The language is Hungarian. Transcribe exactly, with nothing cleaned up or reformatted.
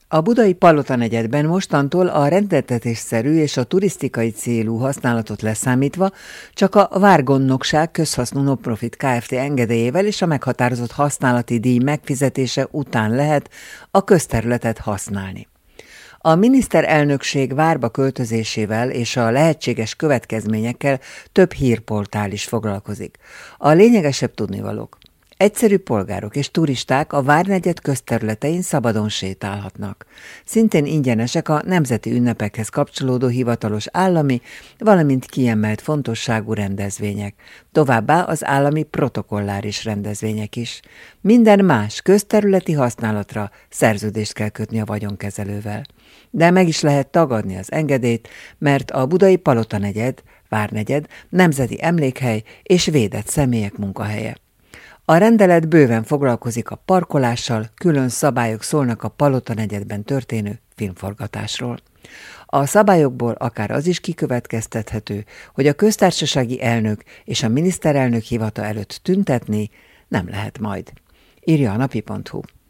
A budai Palotanegyedben mostantól a rendeltetésszerű és a turisztikai célú használatot leszámítva csak a Várgondnokság közhasznú non-profit Kft. Engedélyével és a meghatározott használati díj megfizetése után lehet a közterületet használni. A miniszterelnökség Várba költözésével és a lehetséges következményekkel több hírportál is foglalkozik. A lényegesebb tudnivalók. Egyszerű polgárok és turisták a Várnegyed közterületein szabadon sétálhatnak. Szintén ingyenesek a nemzeti ünnepekhez kapcsolódó hivatalos állami, valamint kiemelt fontosságú rendezvények. Továbbá az állami protokolláris rendezvények is. Minden más közterületi használatra szerződést kell kötni a vagyonkezelővel. De meg is lehet tagadni az engedélyt, mert a budai Palotanegyed, Várnegyed nemzeti emlékhely és védett személyek munkahelye. A rendelet bőven foglalkozik a parkolással, külön szabályok szólnak a Palotanegyedben történő filmforgatásról. A szabályokból akár az is kikövetkeztethető, hogy a köztársasági elnök és a miniszterelnök hivata előtt tüntetni nem lehet majd. Írja a napi pont hu.